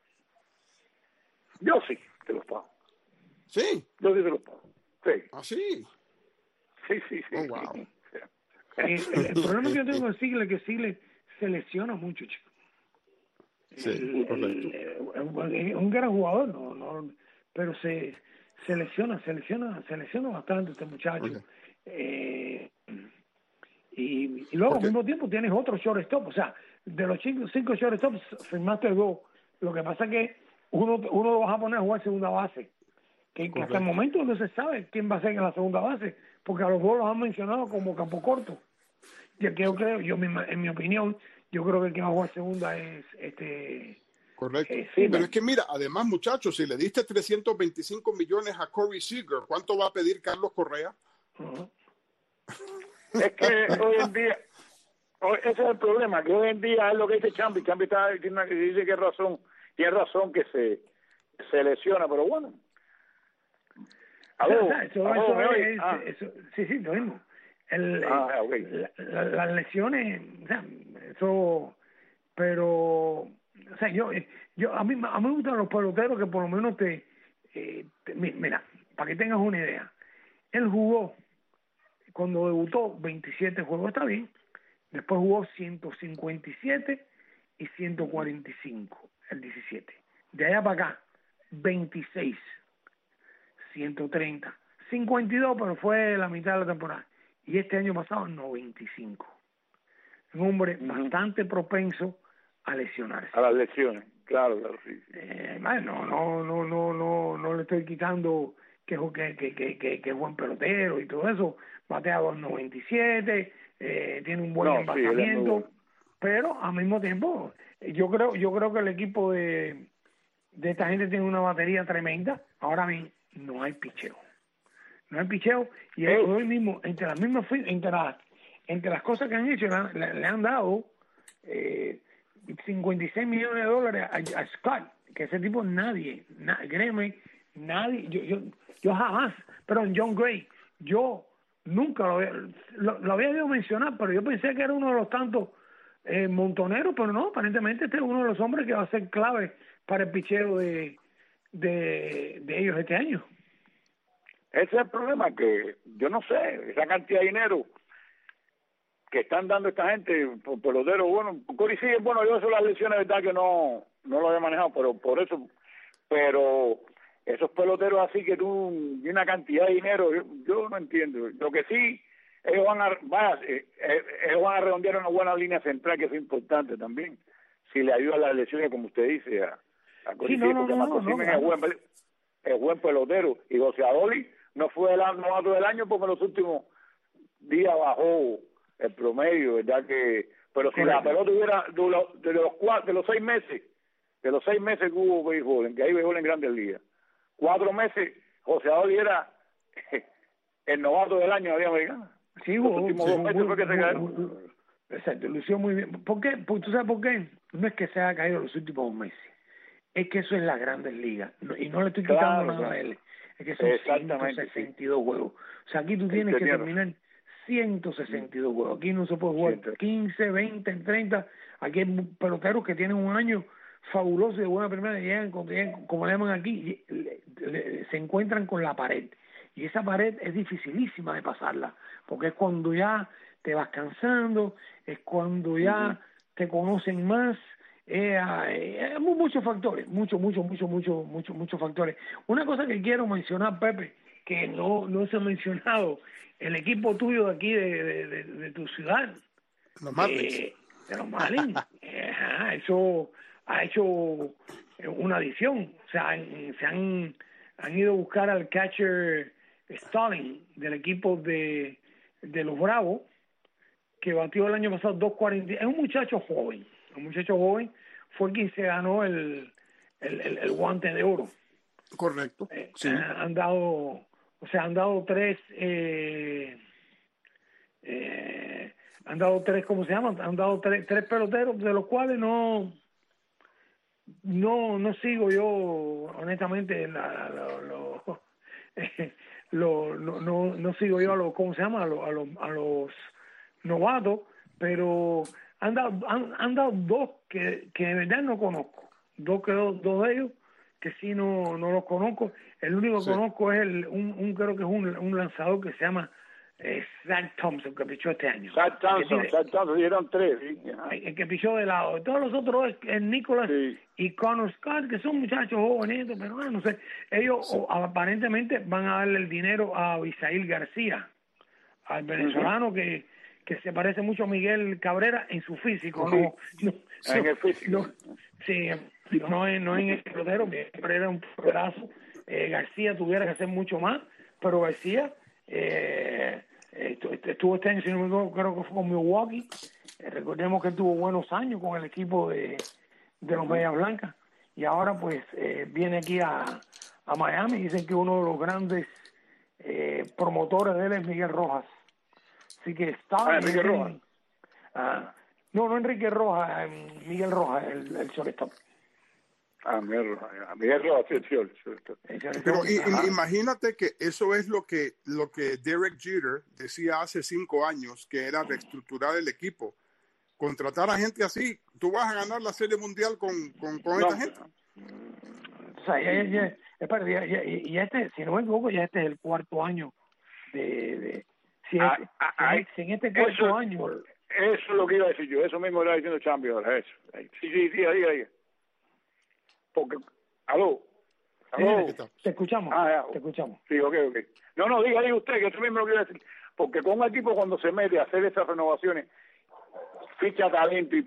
Yo sí, te los pago. ¿Sí? Yo sí te los pago. Sí. ¿Ah, sí? Sí. Oh, wow. El problema que yo tengo con Seager es que Seager se lesiona mucho, chico. Sí, correcto. Es un gran jugador, no, pero se lesiona bastante este muchacho. Okay. Y luego al mismo tiempo tienes otro shortstop, o sea, de los 5 shortstops firmaste 2. Lo que pasa es que uno lo vas a poner a jugar segunda base, que hasta el momento no se sabe quién va a ser en la segunda base, porque a los dos los han mencionado como campo corto. Y el que yo creo, en mi opinión, yo creo que el que va a jugar segunda es Correcto. Sí, pero es que mira, además, muchachos, si le diste $325 millones a Corey Seager, ¿cuánto va a pedir Carlos Correa? Es que hoy en día, ese es el problema, que hoy en día es lo que dice Chambi dice que tiene razón que se lesiona, pero bueno. Sí, lo mismo. Las lesiones, o sea, eso, pero, o sea, a mí me gustan los peloteros que por lo menos mira, para que tengas una idea, él jugó, cuando debutó, 27 juegos, está bien, después jugó 157 y 145, el 17, de allá para acá, 26, 130, 52, pero fue la mitad de la temporada. Y este año pasado, 95. Un hombre bastante propenso a lesionarse. A las lesiones, claro, sí. No le estoy quitando que es buen pelotero y todo eso. Batea 2.97, tiene un buen envasamiento, pero al mismo tiempo, yo creo que el equipo de esta gente tiene una batería tremenda. Ahora bien, no hay picheo y hoy mismo entre las cosas que han hecho le han dado $56 millones a Scott, que ese tipo nadie, yo jamás, pero John Gray, yo nunca lo había oído mencionar, pero yo pensé que era uno de los tantos montoneros, pero no, aparentemente este es uno de los hombres que va a ser clave para el picheo de ellos este año. Ese es el problema, que yo no sé, esa cantidad de dinero que están dando esta gente por peloteros, bueno, Corey sí, bueno, yo eso las lesiones, verdad que no lo había manejado, pero esos peloteros así que y una cantidad de dinero, yo no entiendo. Lo que sí, ellos van a redondear una buena línea central, que es importante también, si le ayuda a las lesiones, como usted dice, a Corey porque Marco Simen es buen pelotero, y José Adoli no fue el novato del año porque en los últimos días bajó el promedio, verdad que, pero si la pelota hubiera de los 6 meses que hubo béisbol, que hay béisbol en Grandes Ligas, 4 meses José Adoli era el novato del año de la Liga Americana. Sí, los últimos 2 meses fue que se cayó. Exacto, lució muy bien. ¿Por qué? ¿Tú sabes por qué? No es que se haya caído los últimos 2 meses, es que eso es las Grandes Ligas, y no le estoy quitando nada a él. Es que son 162 juegos. O sea, aquí tú tienes que terminar 162 juegos. Aquí no se puede jugar 15, 20, 30. Aquí hay peloteros que tienen un año fabuloso de buena primera, llegan, como le llaman aquí, se encuentran con la pared. Y esa pared es dificilísima de pasarla, porque es cuando ya te vas cansando, es cuando ya te conocen más, Muchos factores, muchos factores. Una cosa que quiero mencionar, Pepe, que no se ha mencionado, el equipo tuyo de aquí de tu ciudad, Los Marlins. de los Marlins, eso ha hecho una adición. O sea, han ido a buscar al catcher Stalin del equipo de los Bravos, que batió el año pasado 2.40. Es un muchacho joven, fue quien se ganó el guante de oro. Correcto. Sí. Han dado tres, ¿cómo se llaman? Han dado tres peloteros, de los cuales no sigo yo, honestamente, no sigo yo a los, ¿cómo se llama? A los novatos, pero han dado dos que de verdad no conozco. Dos de ellos que sí no los conozco. El único que conozco es creo que es un lanzador que se llama Zach Thompson, que pichó este año. Zach Thompson, dieron tres. ¿Sí? El que pichó de lado. Todos los otros es Nicholas y Connor Scott, que son muchachos jóvenes, pero no sé. Ellos aparentemente van a darle el dinero a Abisail García, al venezolano que se parece mucho a Miguel Cabrera en su físico. En el físico. No en el pelotero. Miguel Cabrera es un pedazo. García tuviera que hacer mucho más, pero García estuvo este año, si no me equivoco, creo que fue con Milwaukee. Recordemos que tuvo buenos años con el equipo de los Medias Blancas, y ahora pues viene aquí a Miami. Dicen que uno de los grandes promotores de él es Miguel Rojas. Así que está Enrique Rojas. No Enrique Rojas, Miguel Rojas, el shortstop. Miguel Rojas, sí. Pero imagínate que eso es lo que Derek Jeter decía hace 5 años, que era reestructurar el equipo. Contratar a gente así, tú vas a ganar la Serie Mundial con esta gente. O sea, y este, si no me equivoco, ya este es el 4º año si en este 4º año. Eso es lo que iba a decir yo, eso mismo era diciendo Champions, eso. Sí, ahí. Porque, ¿aló? Te escuchamos, te escuchamos. Sí, ok. No, diga usted, que eso mismo lo que iba a decir. Porque con un equipo cuando se mete a hacer esas renovaciones, ficha talento,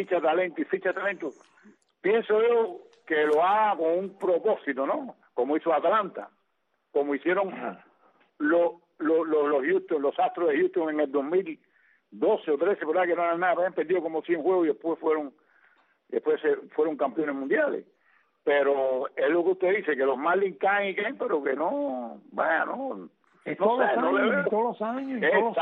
pienso yo que lo haga con un propósito, ¿no? Como hizo Atlanta, como hicieron los Houston, los Astros de Houston en el 2012 o 13, por ahí, que no eran nada, habían perdido como 100 juegos y después fueron campeones mundiales. Pero es lo que usted dice, que los Marlins caen, pero que no, todos los años.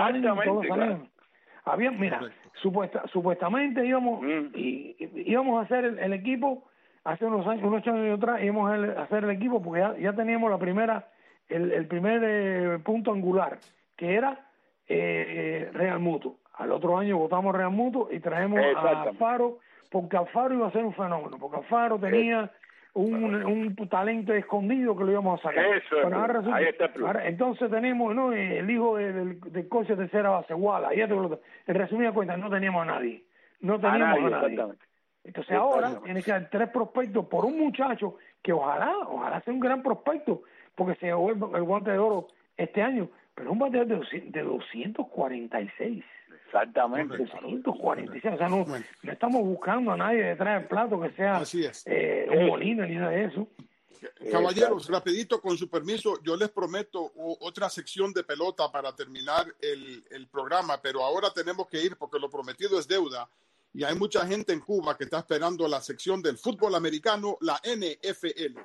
Había, mira, supuestamente íbamos a hacer el equipo hace unos años atrás, íbamos a hacer el equipo porque ya teníamos el primer punto angular, que era Real Muto. Al otro año votamos Real Muto y traemos a Alfaro, porque Alfaro iba a ser un fenómeno, porque Alfaro tenía un talento escondido que lo íbamos a sacar. Ahí está entonces tenemos el hijo del coach de tercera base, Walla. En resumida cuenta, no teníamos a nadie. Entonces ahora tiene que dar 3 prospectos por un muchacho que ojalá sea un gran prospecto, porque se llevó el guante de oro este año, pero un bateador de 246. Exactamente. 246, o sea, no estamos buscando a nadie detrás del plato que sea un Molina ni nada de eso. Caballeros, rapidito, con su permiso, yo les prometo otra sección de pelota para terminar el programa, pero ahora tenemos que ir porque lo prometido es deuda y hay mucha gente en Cuba que está esperando la sección del fútbol americano, la NFL.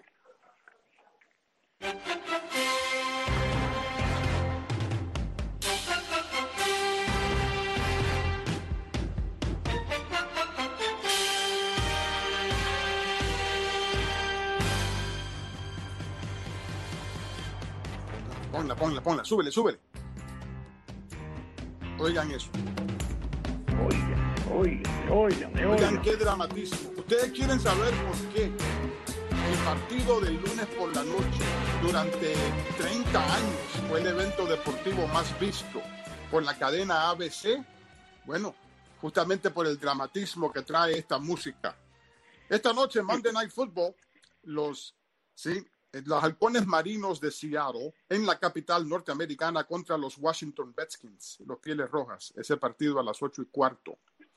Ponla, súbele. Oigan eso. Oigan qué dramatismo. Ustedes quieren saber por qué el partido del lunes por la noche durante 30 años fue el evento deportivo más visto por la cadena ABC. Bueno, justamente por el dramatismo que trae esta música. Esta noche, Monday Night Football, los halcones marinos de Seattle en la capital norteamericana contra los Washington Redskins, los Pieles Rojas. Ese partido a las 8:15.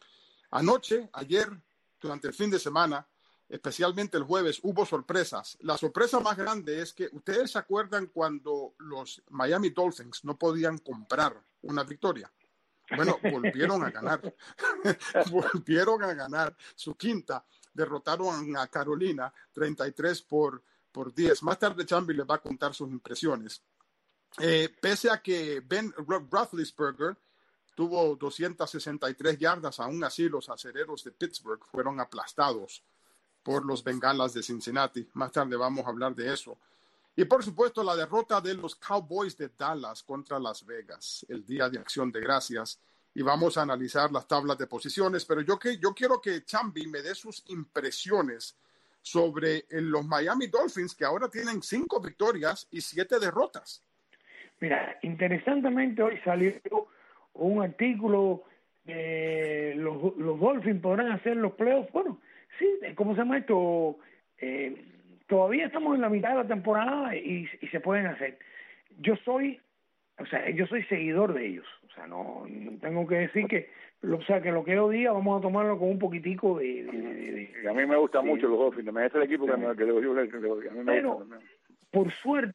Ayer, durante el fin de semana, especialmente el jueves, hubo sorpresas. La sorpresa más grande es que ustedes se acuerdan cuando los Miami Dolphins no podían comprar una victoria. Bueno, volvieron a ganar. Volvieron a ganar su quinta. Derrotaron a Carolina 33-10. Más tarde Chambi les va a contar sus impresiones. Pese a que Ben Roethlisberger tuvo 263 yardas, aún así los acereros de Pittsburgh fueron aplastados por los Bengalas de Cincinnati. Más tarde vamos a hablar de eso. Y por supuesto la derrota de los Cowboys de Dallas contra Las Vegas, el Día de Acción de Gracias. Y vamos a analizar las tablas de posiciones, pero yo quiero que Chambi me dé sus impresiones sobre los Miami Dolphins, que ahora tienen 5 victorias y 7 derrotas. Mira, interesantemente hoy salió un artículo de los Dolphins podrán hacer los playoffs. Bueno, sí, ¿cómo se llama esto? Todavía estamos en la mitad de la temporada y se pueden hacer. Yo soy seguidor de ellos. O sea, no tengo que decir que lo que yo diga vamos a tomarlo con un poquitico de a mí me gusta mucho los Dolphins. Me es el equipo que a mí me gusta. Por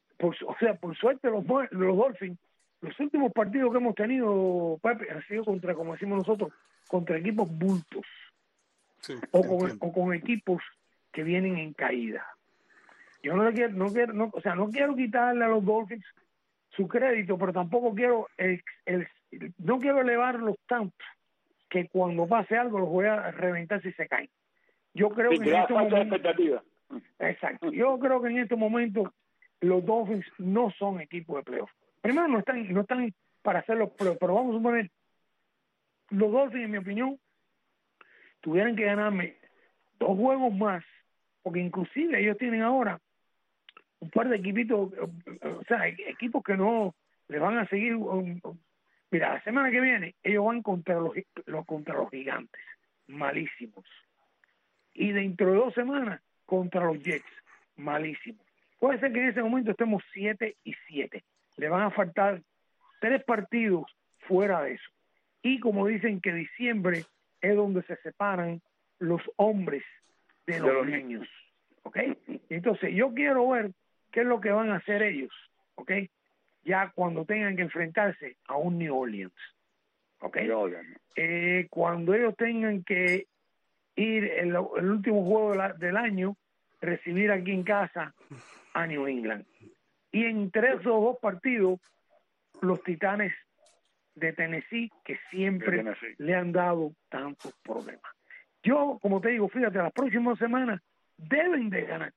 suerte los Dolphins, los últimos partidos que hemos tenido, Pepe, han sido contra, como decimos nosotros, contra equipos bultos. Sí, o con equipos que vienen en caída. Yo no quiero quitarle a los Dolphins su crédito, pero tampoco quiero no quiero elevarlos tanto que cuando pase algo los voy a reventar si se caen. Yo creo que en este momento, exacto. Yo creo que en este momento los Dolphins no son equipo de playoff. Primero no están para hacer los playoffs, pero vamos a suponer los Dolphins, en mi opinión, tuvieran que ganarme 2 juegos más, porque inclusive ellos tienen ahora un par de equipitos, equipos que no le van a seguir. Mira, la semana que viene ellos van contra los Gigantes, malísimos, y dentro de 2 semanas contra los Jets, malísimos. Puede ser que en ese momento estemos 7-7. Le van a faltar 3 partidos fuera de eso. Y como dicen que diciembre es donde se separan los hombres de los niños, ¿ok? Entonces yo quiero ver qué es lo que van a hacer ellos, ¿ok? Ya cuando tengan que enfrentarse a un New Orleans, ¿ok? Cuando ellos tengan que ir el último juego del año, recibir aquí en casa a New England. Y entre esos 2 partidos, los Titanes de Tennessee, que siempre le han dado tantos problemas. Yo, como te digo, fíjate, las próximas semanas deben de ganar.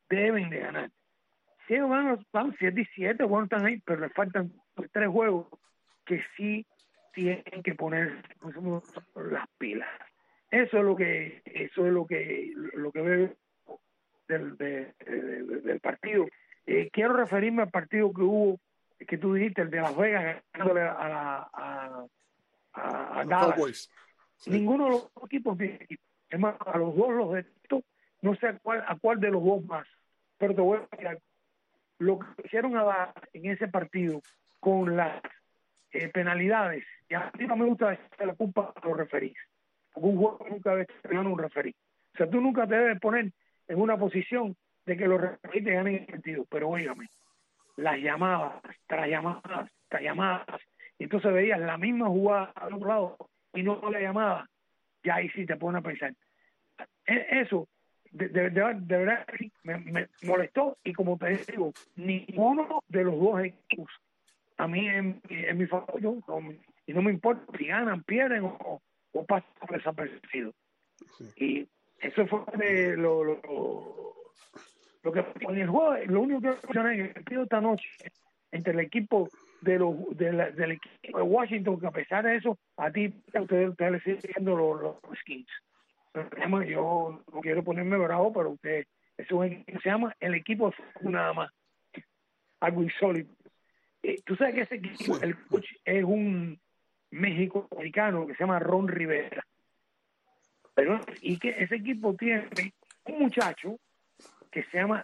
Si ellos van 7-7, bueno, están ahí, pero les faltan 3 juegos que sí tienen que poner las pilas. Eso es lo que veo del partido. Quiero referirme al partido que hubo, que tú dijiste, el de Las Vegas, ganándole a Dallas. Sí. Ninguno de los equipos, es más, a los 2 los detesto, no sé a cuál de los 2 más, pero te voy a decir algo. Lo que hicieron a Dallas en ese partido con las penalidades, y a mí no me gusta echarle la culpa a los referís, porque un juego nunca debe ganar un referí. O sea, tú nunca te debes poner en una posición de que los referís te ganen el partido, pero óigame, las llamadas, tras llamadas, y entonces veías la misma jugada al otro lado y no la llamada, ya ahí sí te pones a pensar. Eso, de verdad, me molestó, y como te digo, ninguno de los 2 equipos, a mí en mi favor, y no me importa si ganan, pierden o pasan desapercibidos. Sí. Y eso fue lo que en el juego, lo único que mencioné en el partido de esta noche entre el equipo del equipo de Washington, que a pesar de eso, a ti ustedes le siguen viendo los skins. Pero yo no quiero ponerme bravo, pero usted, eso se llama el equipo nada más, algo insólito. Tú sabes que ese equipo, el coach es un México-americano que se llama Ron Rivera. Y que ese equipo tiene un muchacho que se llama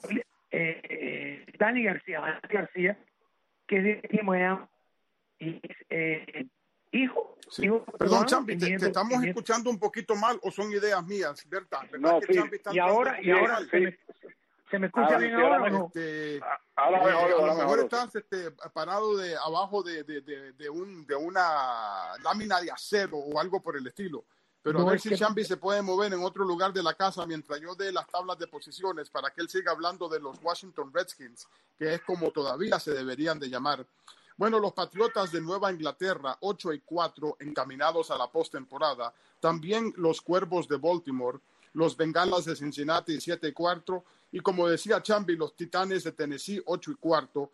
Dani García, que es de Miami y es hijo. Sí. hijo Perdón, peruano, Champi, te nieto- estamos nieto. escuchando un poquito mal o son ideas mías, Berta. ¿Verdad No, que sí. Champi está Y ahora entrando un poco mal? se me escucha bien sí, ahora o no. Ahora mejor, a lo ahora mejor mejor. estás parado abajo de una lámina de acero o algo por el estilo. Pero No, a ver es si que- Champi se puede mover en otro lugar de la casa mientras yo dé las tablas de posiciones para que él siga hablando de los Washington Redskins, que es como todavía se deberían de llamar. Bueno, los Patriotas de Nueva Inglaterra, 8-4, encaminados a la postemporada. También los Cuervos de Baltimore, los Bengalas de Cincinnati, 7-4. Y como decía Champi, los Titanes de Tennessee, 8-4.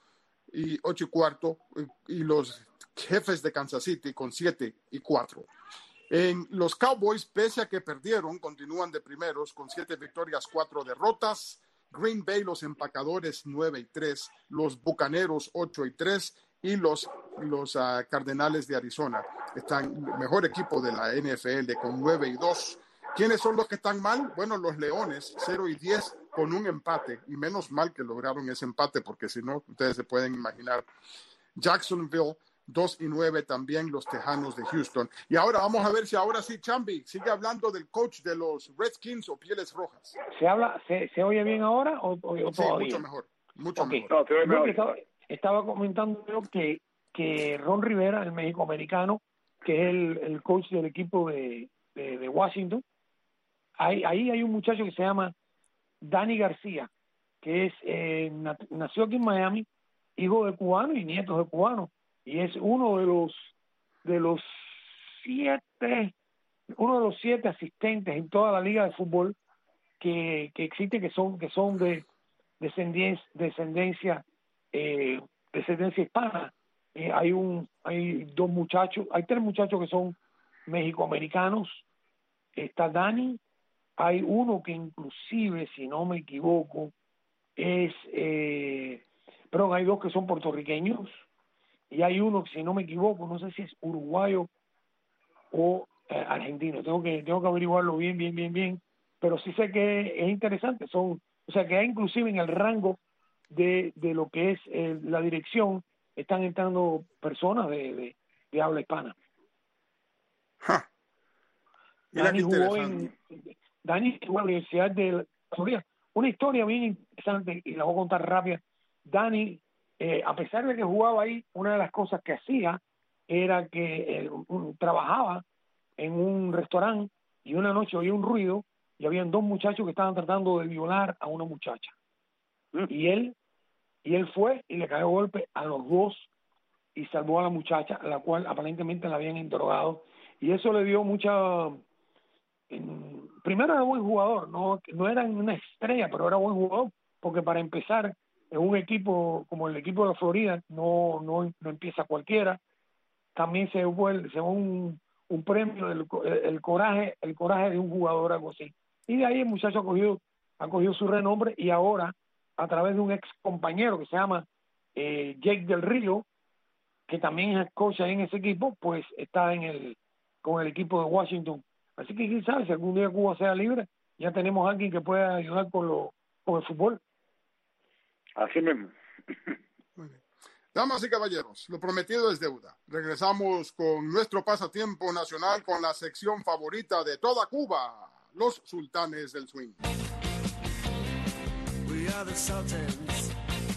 Y los Jefes de Kansas City con 7-4. En los Cowboys, pese a que perdieron, continúan de primeros con 7 victorias, 4 derrotas. Green Bay, los Empacadores, 9-3. Los Bucaneros, 8-3. Y los Cardenales de Arizona están el mejor equipo de la NFL con 9-2. ¿Quiénes son los que están mal? Bueno, los Leones, 0-10 con un empate. Y menos mal que lograron ese empate porque si no, ustedes se pueden imaginar. Jacksonville, 2-9 también los Tejanos de Houston. Y ahora vamos a ver si ahora sí Chambi sigue hablando del coach de los Redskins o Pieles Rojas. ¿Se oye bien ahora o Sí, todavía? mucho mejor. Mucho Ok. mejor. No, te oye No, mejor. que estaba comentando yo que Ron Rivera, el méxico-americano, que es el coach del equipo de Washington, ahí hay un muchacho que se llama Dani García, que es nació aquí en Miami, hijo de cubanos y nietos de cubanos, y es uno de los 7 asistentes en toda la liga de fútbol que existe, que son de descendencia hispana. Hay 3 muchachos que son mexicoamericanos. Está Dani, hay uno que inclusive, si no me equivoco, hay 2 que son puertorriqueños, y hay uno que, si no me equivoco, no sé si es uruguayo o argentino. Tengo que averiguarlo bien, pero sí sé que es interesante. O sea, que hay inclusive en el rango de lo que es la dirección, están entrando personas de habla hispana. Dani jugó en la Universidad de la Florida. Una historia bien interesante, y la voy a contar rápida. Dani, a pesar de que jugaba ahí, una de las cosas que hacía era que trabajaba en un restaurante y una noche oía un ruido y habían 2 muchachos que estaban tratando de violar a una muchacha. Y él fue y le cayó golpe a los 2 y salvó a la muchacha, a la cual aparentemente la habían interrogado, y eso le dio mucha... Primero era buen jugador, no era una estrella, pero era buen jugador, porque para empezar, en un equipo como el equipo de la Florida, no empieza cualquiera. También se fue un premio el coraje de un jugador, algo así. Y de ahí el muchacho ha cogido su renombre, y ahora, a través de un ex compañero que se llama Jake Del Río, que también es coach ahí en ese equipo, pues está con el equipo de Washington. Así que quién sabe, si algún día Cuba sea libre, ya tenemos a alguien que pueda ayudar con el fútbol. Así mismo. Muy bien. Damas y caballeros, lo prometido es deuda. Regresamos con nuestro pasatiempo nacional con la sección favorita de toda Cuba, los Sultanes del Swing. We are the Sultans.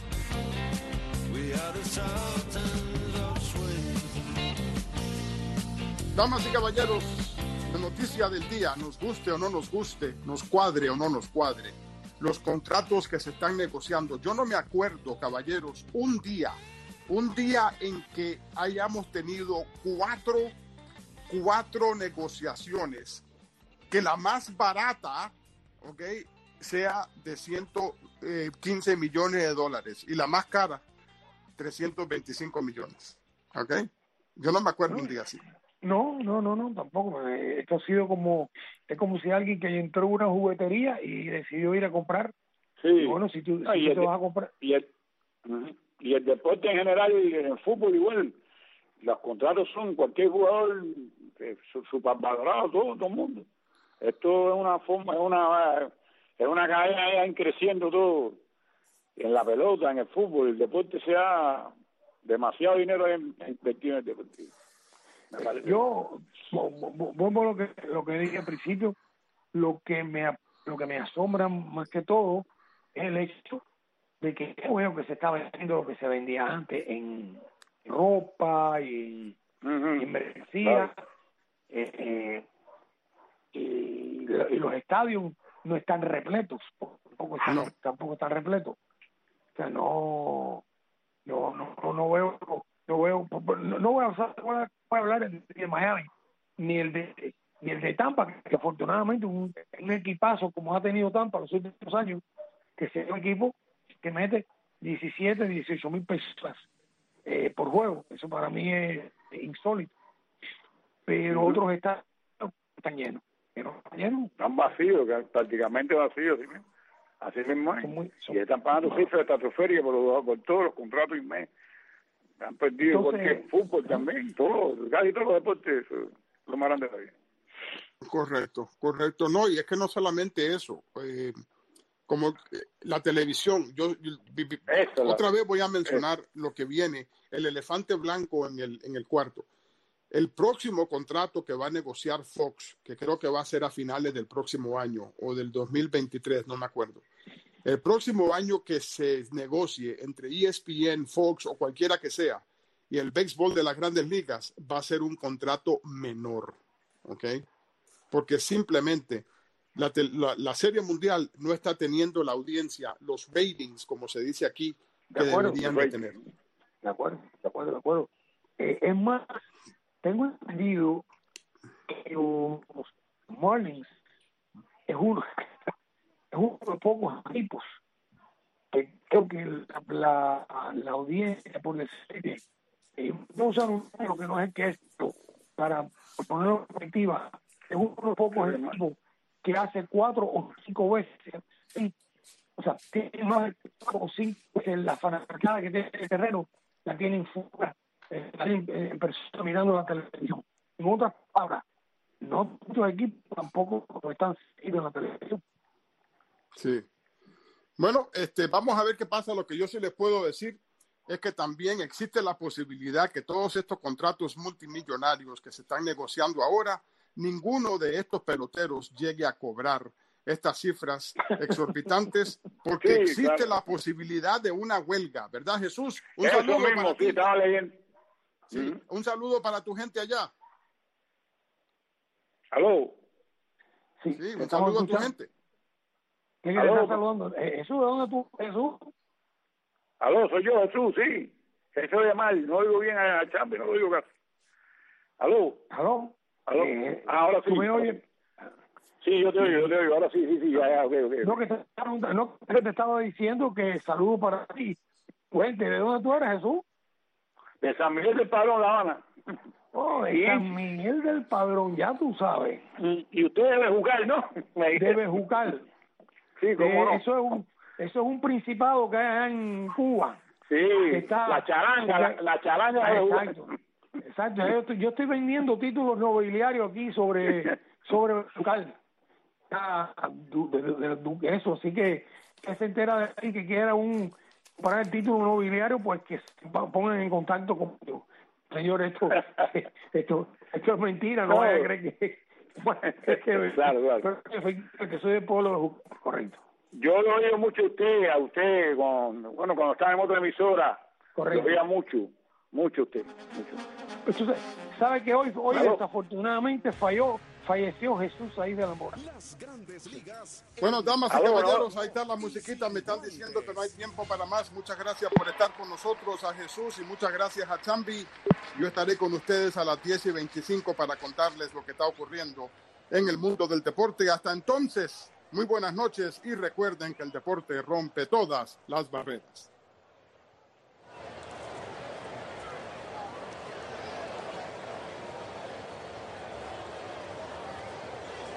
We are the Sultans of Swing. Damas y caballeros, la noticia del día, nos guste o no nos guste, nos cuadre o no nos cuadre, los contratos que se están negociando. Yo no me acuerdo, caballeros, un día en que hayamos tenido cuatro negociaciones, que la más barata, ¿ok?, sea de 115 millones de dólares y la más cara, 325 millones. ¿Ok? Yo no me acuerdo un día así. No, tampoco. Esto ha sido es como si alguien que entró a una juguetería y decidió ir a comprar. Sí. Y bueno, si tú te vas a comprar. Y el deporte en general, y en el fútbol igual, los contratos son cualquier jugador supervalorado, todo el mundo. Esto es una forma, es una cadena ahí creciendo todo, en la pelota, en el fútbol, el deporte se da demasiado dinero invertido en el deportivo. Yo vuelvo a lo que dije al principio, lo que me asombra más que todo es el hecho de que bueno que se está vendiendo lo que se vendía antes en ropa y en mercancía, y los estadios no están repletos, tampoco están repletos. O sea, no voy a hablar de Miami ni el de Tampa, que afortunadamente un equipazo como ha tenido Tampa los últimos años, que sea un equipo que mete 18 mil personas por juego. Eso para mí es insólito. Pero otros están llenos. Están vacíos, prácticamente vacíos. ¿Sí? Así mismo es. Y están pagando cifras estratosféricas por todos los contratos inmensos. Han perdido porque fútbol también, casi todos los deportes, lo más grande de la vida. Correcto. No, y es que no solamente eso, como la televisión, otra vez voy a mencionar lo que viene, el elefante blanco en el cuarto. El próximo contrato que va a negociar Fox, que creo que va a ser a finales del próximo año o del 2023, no me acuerdo. El próximo año que se negocie entre ESPN, Fox o cualquiera que sea y el béisbol de las grandes ligas va a ser un contrato menor, ¿ok? Porque simplemente la Serie Mundial no está teniendo la audiencia, los ratings, como se dice aquí, que deberían de tener. De acuerdo. Es más, tengo entendido que los Marlins es uno de los pocos equipos que creo que la audiencia, por decir, no usar un número que no es que esto, para ponerlo en perspectiva, es uno de los pocos equipos que hace 4 o 5 veces, ¿sí? O sea, tiene más de 4 o 5 veces la fanaticada que tiene el terreno, la tienen fuera, en persona mirando la televisión. En otras palabras, no muchos equipos tampoco están siguiendo en la televisión. Sí. Bueno, vamos a ver qué pasa. Lo que yo sí les puedo decir es que también existe la posibilidad que todos estos contratos multimillonarios que se están negociando ahora, ninguno de estos peloteros llegue a cobrar estas cifras exorbitantes, porque existe la posibilidad de una huelga, ¿verdad, Jesús? Un saludo para ti. Estaba leyendo. Sí, un saludo para tu gente allá. ¿Aló? Sí, un saludo a tu gente. ¿Quién le está saludando? ¿Jesús? ¿De dónde tú, Jesús? Aló, soy yo, Jesús, sí. Jesús de mal, no oigo bien a Champi, no lo oigo casi. ¿Aló? Ahora sí. ¿Tú me oyes? Sí, yo te oigo, ahora sí, ya, ok. No, que te estaba diciendo que saludo para ti. Cuente, ¿de dónde tú eres, Jesús? De San Miguel del Padrón, La Habana. Oh, de San Miguel del Padrón, ya tú sabes. Y usted debe jugar, ¿no? Debe jugar. Sí, cómo no. Eso es un principado que hay allá en Cuba. Sí, la charanga. Exacto. Yo estoy vendiendo títulos nobiliarios aquí sobre local. Eso, así que se entera de alguien que quiera para el título nobiliario, pues que se pongan en contacto conmigo. Señor, esto es mentira, no vaya a creer que... Bueno, claro. Que soy del pueblo correcto. Yo lo oigo mucho a usted, cuando estaba en otra emisora, correcto. Lo oía mucho usted. Entonces, ¿sabe que hoy desafortunadamente falleció Jesús ahí de la Mora? Bueno, damas y caballeros, ahí está la musiquita, me están diciendo que no hay tiempo para más. Muchas gracias por estar con nosotros, a Jesús, y muchas gracias a Chambi. Yo estaré con ustedes a las 10:25 para contarles lo que está ocurriendo en el mundo del deporte. Hasta entonces, muy buenas noches y recuerden que el deporte rompe todas las barreras.